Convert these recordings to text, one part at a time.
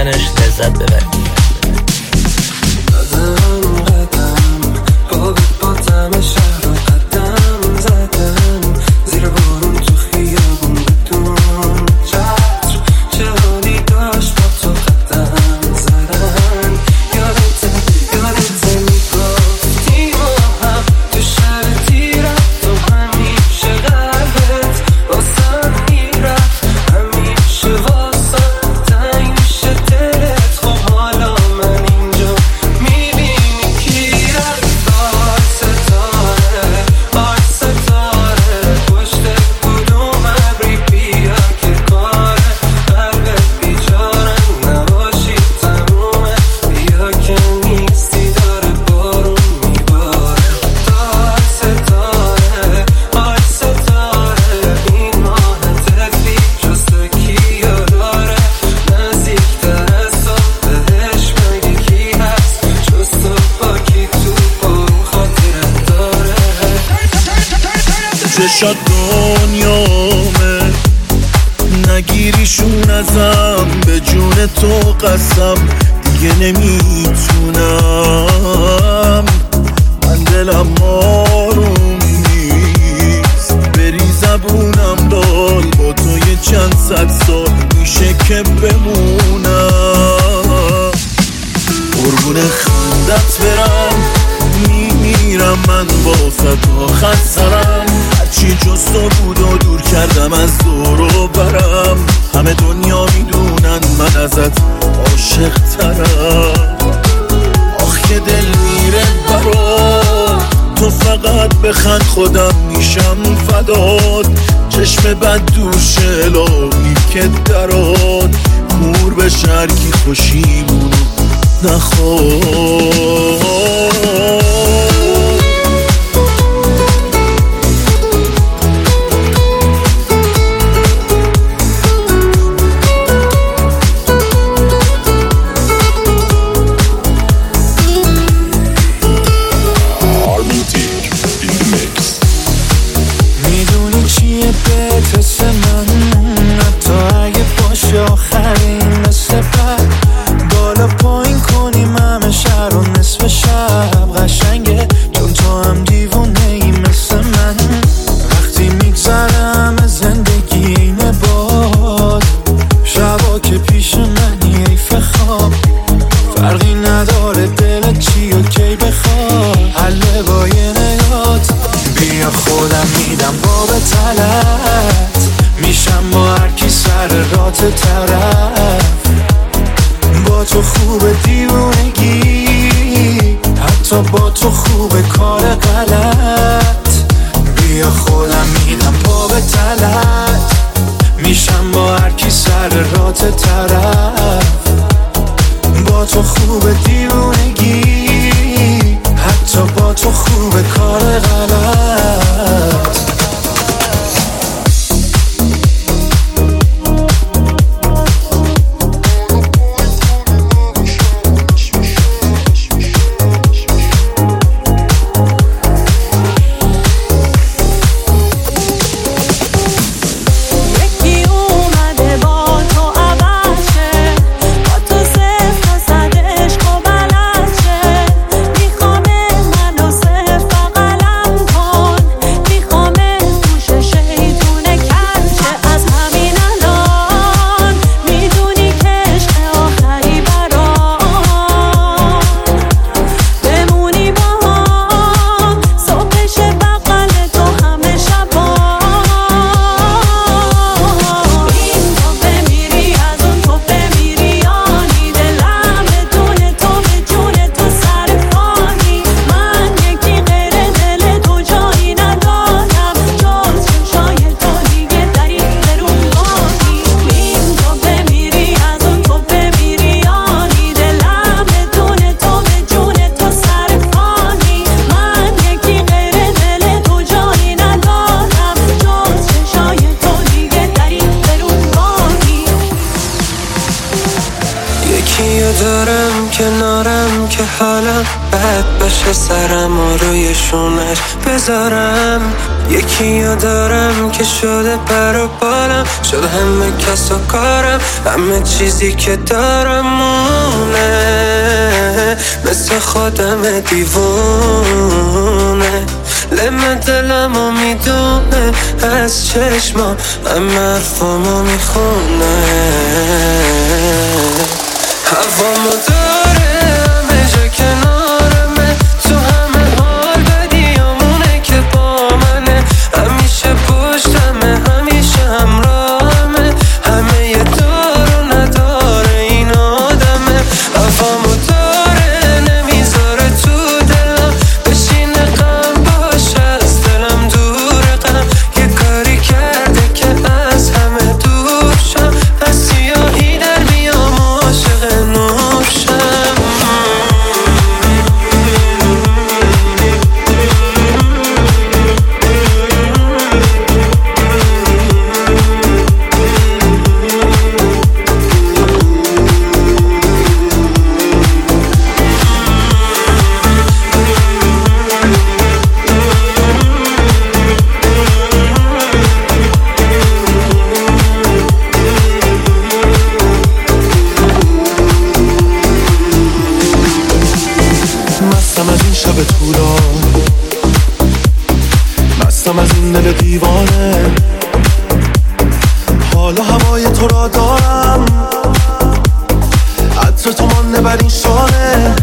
شنیدنش لذت ببرید. چشات دنیامه نگیریشون ازم، به جون تو قسم دیگه نمیتونم. من دلم آروم نیست، بری زبونم دال با تو یه چند صد سال میشه که بمونم. قربون خندت برم میمیرم من با صد آخر سرم، هرچی جز تو بود و دور کردم از دور و برم. همه دنیا میدونن من ازت عاشق ترم. آخ که دل میره برات، تو فقط بخند خودم میشم فدات. چشم بد دوش الهی که درات، کور به شرکی خوشیمونو نخواد. با تو خوبه دیوونگی، حتی با تو خوبه کار غلط. بیا خودم میدم پا به تلت، میشم با هر کی سر رات طرف. با تو خوبه دیوونگی، حتی با تو خوبه کار غلط. یکیو دارم کنارم که حالم بد بشه سرم و روی شونش بذارم. یکیو دارم که شده پر و بالم، شده همه کس و کارم، همه چیزی که دارم مونه، مثل خودم دیوونه. لمه دلمو میدونه از چشما، همه حرفامو میخونه. هوامو داره همه جا کنارمه، تو همه حال بدیامونه که با منه، همیشه پشتمه همیشه همراهمه، همه یه دار و نداره این آدمه. هوامو داره نمیذاره تو دلم بشینه، غم باشه از دلم دور غم، یه کاری کرده که از همه دور شم، از سیاهی در میام عاشق نور شم. مستم از این شب طولان، مستم از این دل دیوانه، حالا هوای تو را دارم، عطر تو مانده بر این شانه.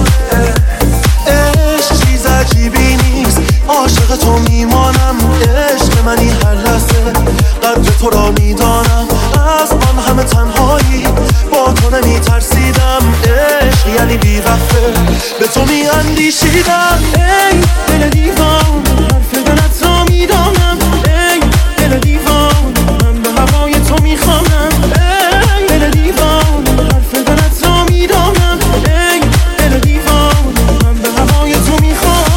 عشق چیز عجیبی نیست، عاشق تو میمانم، عشق منی هر لحظه، قدر تو را میدانم، از آن همه تنهایی با تو نمیترسیدم، عشق یعنی بی‌وقفه به تو میاندیشیدم. ای دل دیوان حرف دلت را میدانم، ای دل دیوان من به هوای تو میخوانم، ای دل دیوان حرف دلت را میدانم، ای دل دیوان من به هوای تو میخوانم.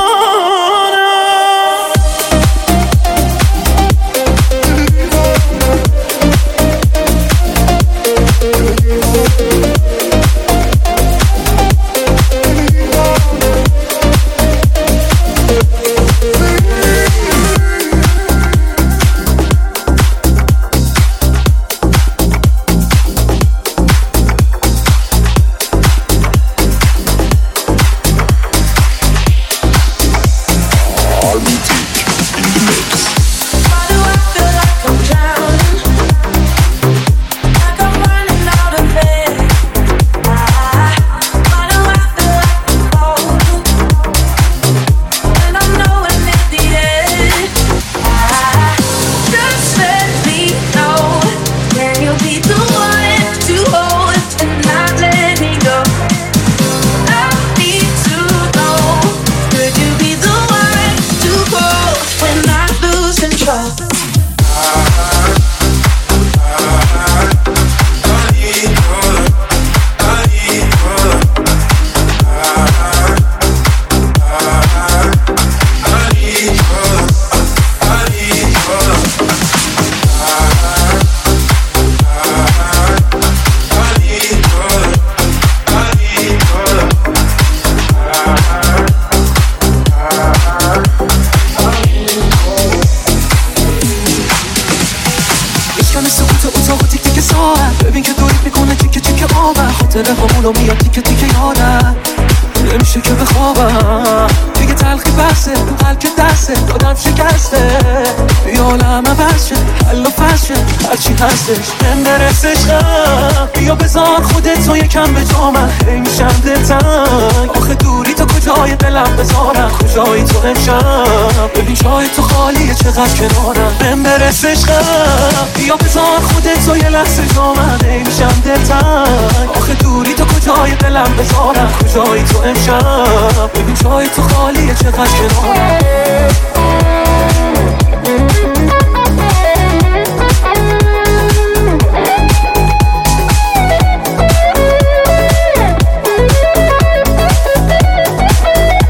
ببین که دورید میکنه تیکه تیکه آبم، خاطره همونو میاد تیکه تیکه یادم، نمیشه که بخوابم دیگه، تلخی بسه قلب که دسته دادم شکسته، بیا عالم عوض شه حل و فصل شه هرچی هستش من برسش غم، بیا بذار خودت تو یکم به جا من، هی میشم دلتنگ، آخه دوری تا کجای دلم بذارم، کجایی تو امشب، ببین جای تو خالیه چقدر کنارم، من برسش غم، بیا بذار خودت تو یه لحظه جا من، هی میشم دلتنگ، آخه دوری تا کجای دلم بذارم، کجایی تو امشب، ببین جای تو خالیه چقدر کنارم.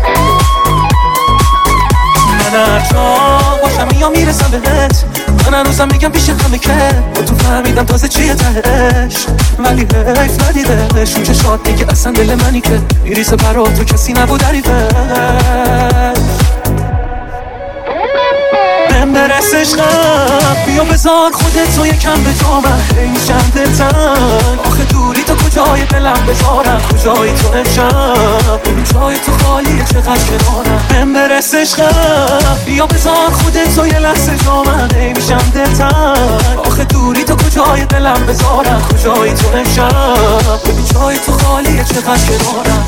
من هر جا باشم یا میرسم بهت، من هنوز بازم میگم پیش همه که با تو فهمیدم تازه چیه تهش، ولی حیف ندیدش اون چشات میگه اصلا دل منی که میریزه برا تو کسی نبود عریفش. بهم برس عشقم بیا بذار خودت رو یکم به جا من هی میشم دلتنگ، آخه دوری تو کجای دلم بذارم کجای تو امشب، این جای تو خالیه چقدر کنارم. بهم برس عشقم بیا بذار خودت رو یه لحظه جا من هی میشم دلتنگ، آخه دوری تو کجای دلم بذارم کجای تو امشب، این جای تو خالیه چقدر کنارم.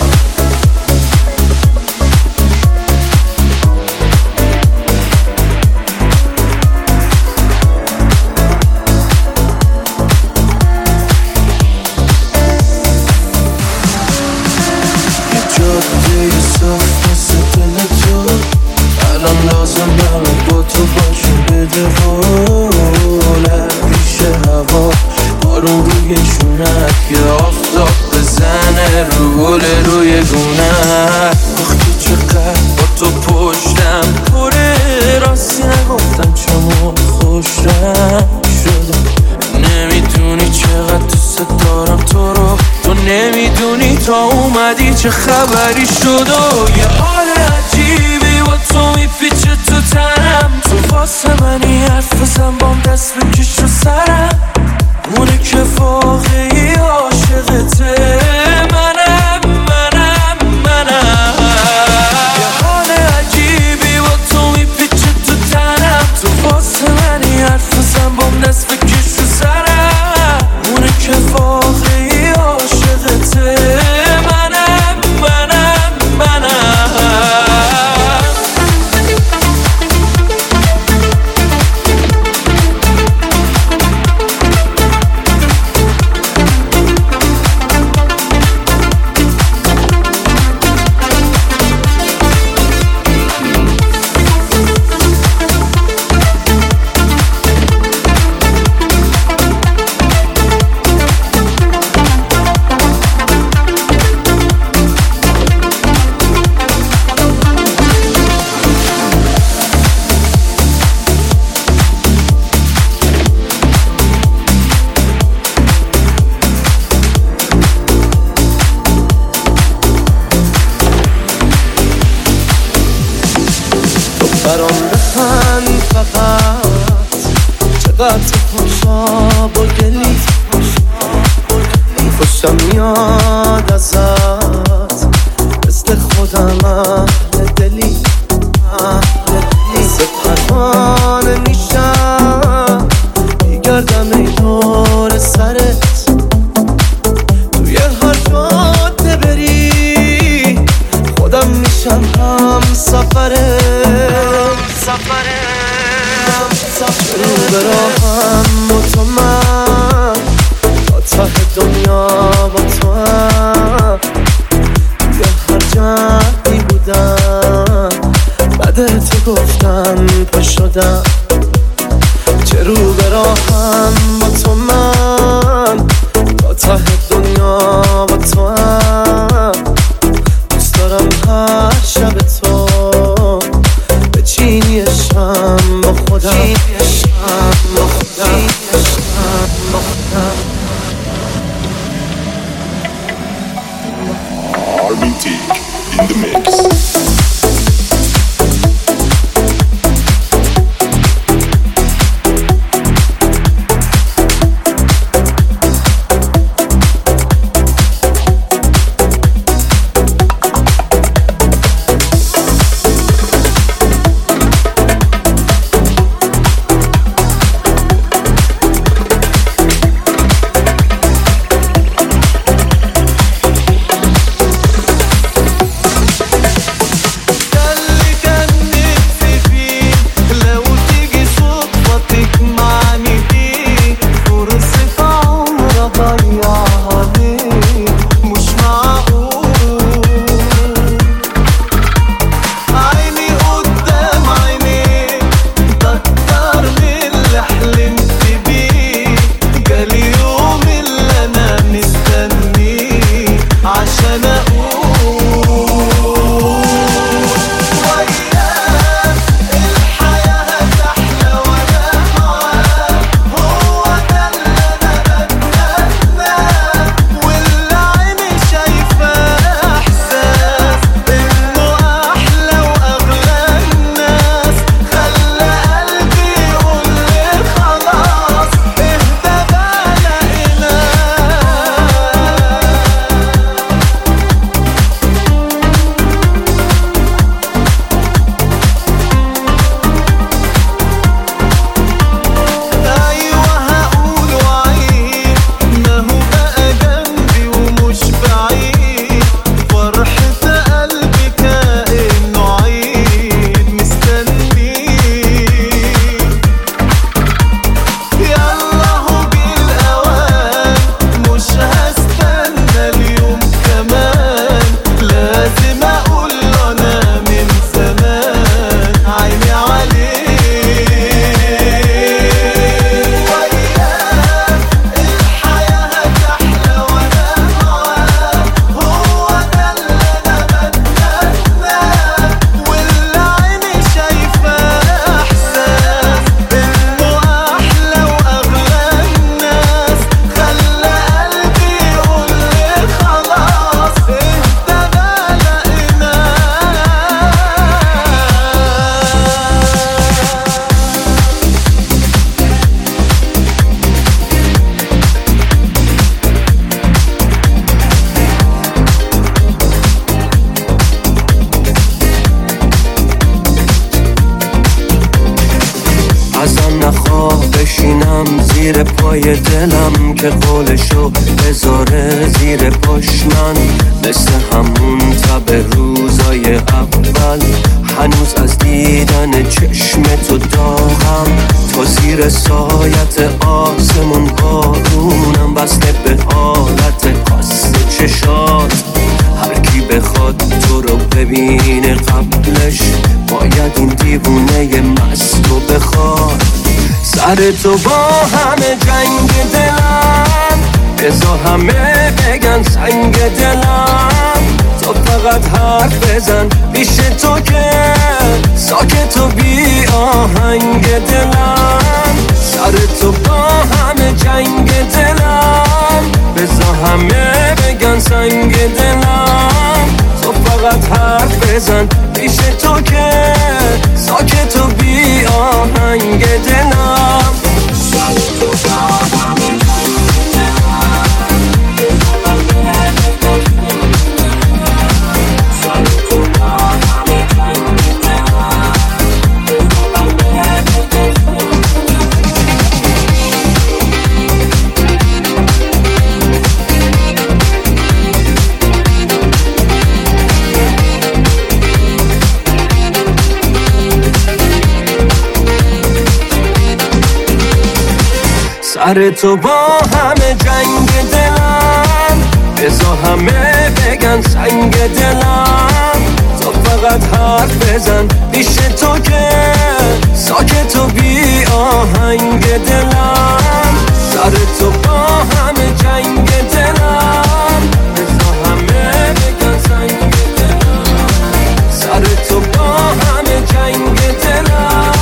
چه خبری شد و یه حال عجیبی با تو میپیچه تو تنم، تو واسه منی حرف بزن بام دست بکش رو سرم، اونه که واقعی عاشقته منم. یه حال عجیبی با تو میپیچه تو تنم، تو واسه منی حرف بزن بام دست بکش رو سرم، اونه که واقعی عاشقته برام بخند فقط، چقدر خوشاب و دلی خوشم میاد ازت، مثل خودم اهل دلی مثل پروانه میشم میگردم ای دور سرت، توی هر جاده بری خودم میشم هم سفرت، رو براهم با تو من تا ته دنیا با تو هم، یه هر جهدی بودم بعد تو گفتم پا شدم، چه رو براهم با تو من تا ته دنیا با تو هم، دوست دارم هر شب تو بچینی شم با خودم، Armintic in the mix. پای دلم که قولشو بذاره زیر پاش من مثل همون تب روزای اول هنوز از دیدن چشم تو داغم تو زیر سایت آسمون بارونم بسته به حالت خاص چشات هر کی بخواد تو رو ببینه قبلش باید این دیوونه مستو بخواد سر تو با همه جنگ دلم بذار همه بگن سنگ دلم تو فقط حرف بزن پیش تو که ساکت و بی آهنگ دلم سر تو با همه جنگ دلم بذار همه بگن سنگ دلم تو فقط حرف بزن پیش تو که ساکت و بی آهنگ دلم سر تو با همه جنگ دلم بذار همه بگن سنگ دلم تو فقط حرف بزن پیش تو که ساکت و بی آهنگ دلم سر تو با همه جنگ دلم بذار همه بگن سنگ دلم سر تو با همه جنگ دلم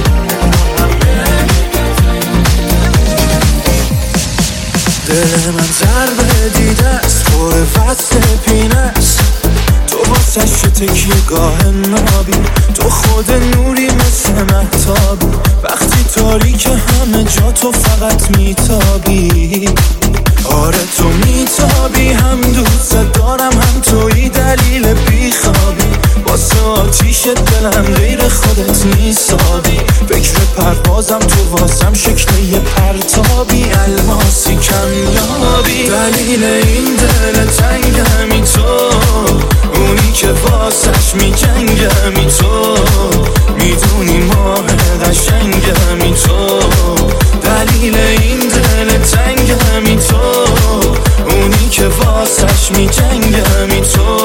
دل من ضربه دیده است پر فصل پینه است تو واسش تکیه گاه نابی تو خود نوری مثل مهتابی وقتی تاریک همه جا تو فقط میتابی آره تو میتابی هم دوست دارم هم توی دلیل بیخوابی واسه آتیش دلم غیر خودت نیستابی فکر پروازم تو واسم شکل یه پرتابی الماسی کمیابی دلیل این دل تنگمی تو اونی که واسش میجنگمی تو میدونی ماه قشنگمی تو دلیل این دل تنگمی تو اونی که واسش میجنگمی تو